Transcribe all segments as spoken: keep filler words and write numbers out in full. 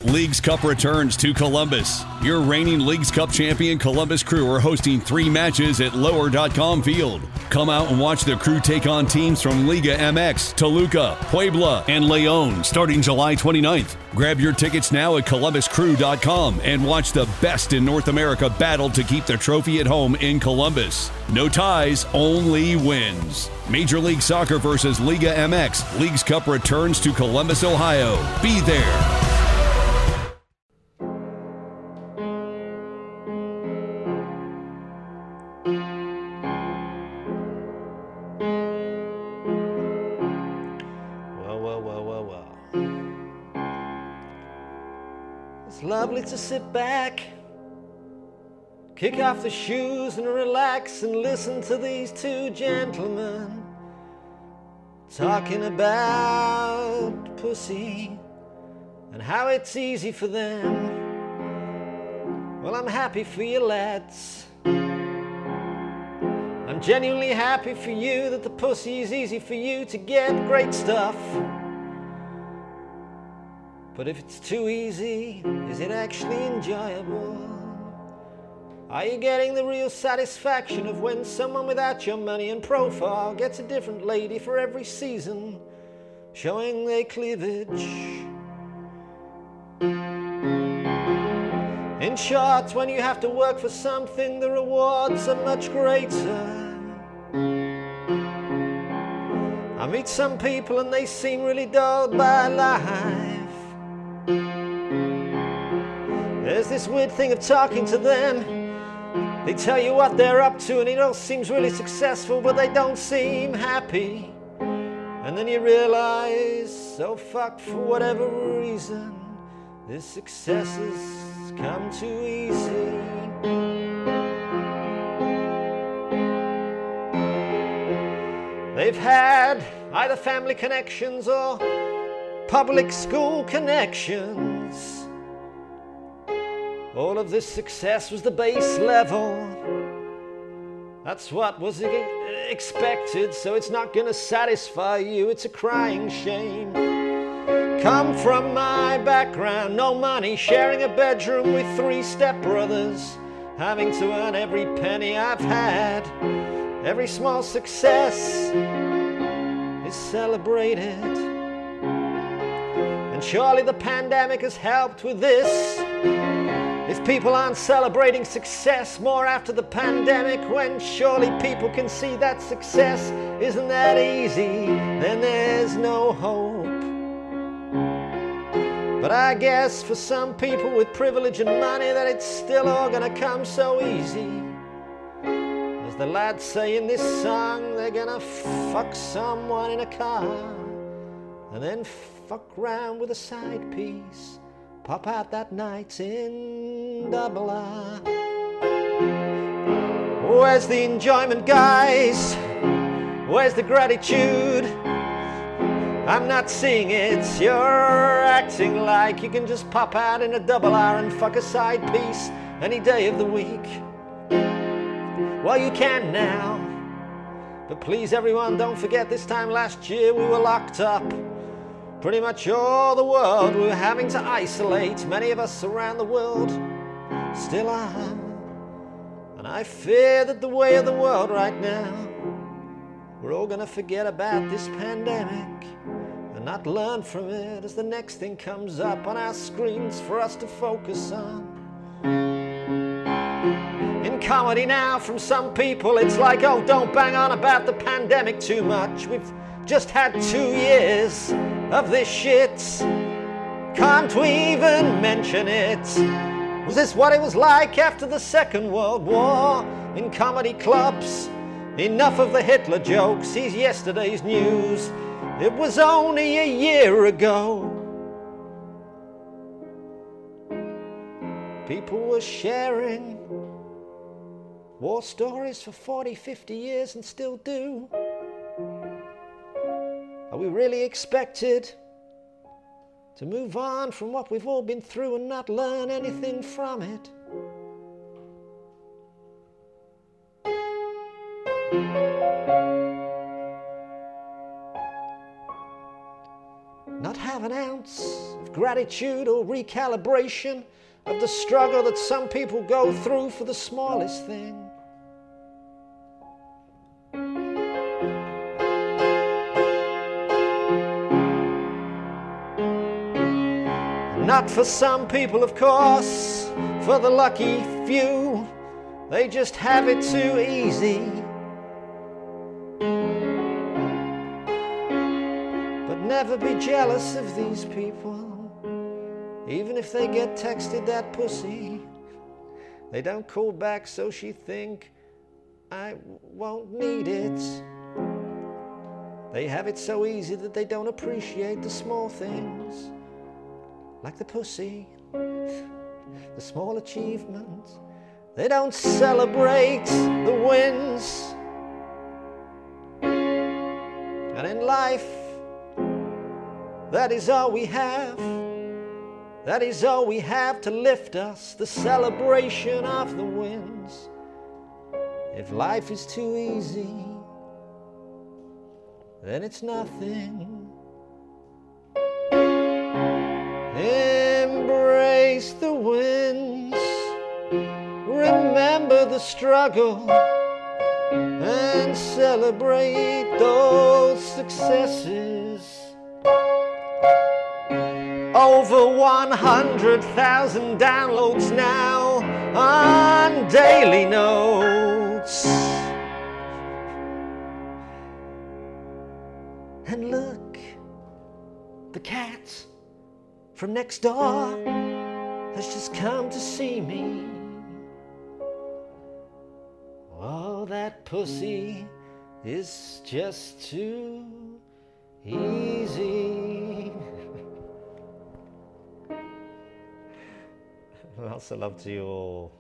Leagues Cup returns to Columbus. Your reigning Leagues Cup champion Columbus Crew are hosting three matches at lower dot com Field. Come out and watch the Crew take on teams from Liga M X, Toluca, Puebla, and León starting July twenty-ninth. Grab your tickets now at columbus crew dot com and watch the best in North America battle to keep the trophy at home in Columbus. No ties, only wins. Major League Soccer versus Liga M X. Leagues Cup returns to Columbus, Ohio. Be there. Lovely to sit back, kick off the shoes and relax and listen to these two gentlemen talking about pussy and how it's easy for them. Well, I'm happy for you lads. I'm genuinely happy for you that the pussy is easy for you to get. Great stuff. But if it's too easy, is it actually enjoyable? Are you getting the real satisfaction of when someone without your money and profile gets a different lady for every season, showing their cleavage? In short, when you have to work for something, the rewards are much greater. I meet some people and they seem really dulled by life. There's this weird thing of talking to them. They tell you what they're up to and it all seems really successful, but they don't seem happy. And then you realize, oh fuck, for whatever reason, this success has come too easy. They've had either family connections or public school connections. All of this success was the base level. That's what was expected, so it's not gonna satisfy you. It's a crying shame. Come from my background, no money, sharing a bedroom with three stepbrothers, having to earn every penny I've had. Every small success is celebrated. And surely the pandemic has helped with this. If people aren't celebrating success more after the pandemic, when surely people can see that success isn't that easy, then there's no hope. But I guess for some people with privilege and money that it's still all gonna come so easy. As the lads say in this song, they're gonna fuck someone in a car and then fuck round with a side piece, pop out that night in double R. Where's the enjoyment, guys? Where's the gratitude? I'm not seeing it. You're acting like you can just pop out in a double R and fuck a side piece any day of the week. Well, you can now. But please, everyone, don't forget this time last year we were locked up. Pretty much all the world we were having to isolate. Many of us around the world still are. And I fear that the way of the world right now, we're all gonna forget about this pandemic and not learn from it as the next thing comes up on our screens for us to focus on. In comedy now, from some people, it's like, oh, don't bang on about the pandemic too much. We've just had two years of this shit. Can't we even mention it? Was this what it was like after the Second World War? In comedy clubs, enough of the Hitler jokes. He's yesterday's news. It was only a year ago. People were sharing war stories for forty, fifty years and still do. Are we really expected to move on from what we've all been through and not learn anything from it? Not have an ounce of gratitude or recalibration of the struggle that some people go through for the smallest thing. Not for some people, of course, for the lucky few, they just have it too easy. But never be jealous of these people, even if they get texted that pussy. They don't call back, so she think, I won't need it. They have it so easy that they don't appreciate the small things. Like the pussy, the small achievements. They don't celebrate the wins. And in life, that is all we have. That is all we have to lift us, the celebration of the wins. If life is too easy, then it's nothing. Embrace the wins, remember the struggle, and celebrate those successes. Over one hundred thousand downloads now on Daily Notes. And look, the cat from next door has just come to see me. Oh, that pussy is just too easy. Lots of love to you all.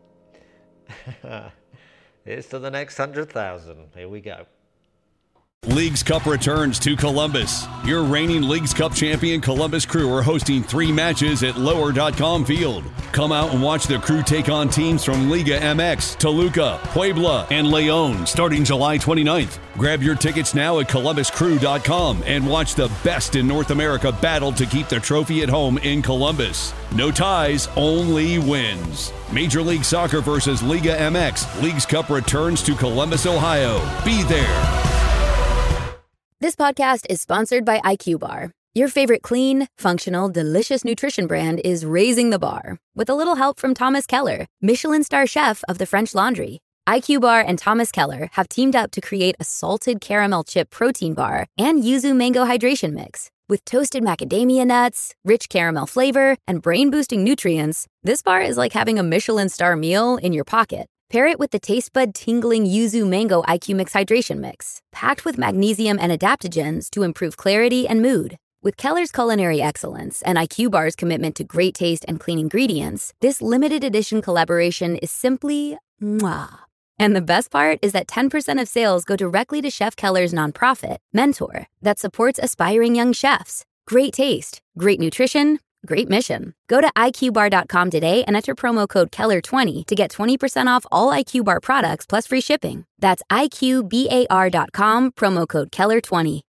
Here's to the next hundred thousand. Here we go. Leagues Cup returns to Columbus. Your reigning Leagues Cup champion Columbus Crew are hosting three matches at lower dot com Field. Come out and watch the Crew take on teams from Liga M X, Toluca, Puebla, and Leon starting July twenty-ninth. Grab your tickets now at columbus crew dot com and watch the best in North America battle to keep the trophy at home in Columbus. No ties, only wins. Major League Soccer versus Liga M X. Leagues Cup returns to Columbus, Ohio. Be there. This podcast is sponsored by I Q Bar. Your favorite clean, functional, delicious nutrition brand is raising the bar with a little help from Thomas Keller, Michelin star chef of the French Laundry. I Q Bar and Thomas Keller have teamed up to create a salted caramel chip protein bar and yuzu mango hydration mix. With toasted macadamia nuts, rich caramel flavor, and brain-boosting nutrients, this bar is like having a Michelin star meal in your pocket. Pair it with the taste bud tingling yuzu mango I Q Mix hydration mix, packed with magnesium and adaptogens to improve clarity and mood. With Keller's culinary excellence and I Q Bar's commitment to great taste and clean ingredients, this limited edition collaboration is simply mwah. And the best part is that ten percent of sales go directly to Chef Keller's nonprofit, Mentor, that supports aspiring young chefs. Great taste, great nutrition, great mission. Go to I Q bar dot com today and enter promo code Keller twenty to get twenty percent off all I Q Bar products plus free shipping. That's I Q bar dot com, promo code Keller twenty.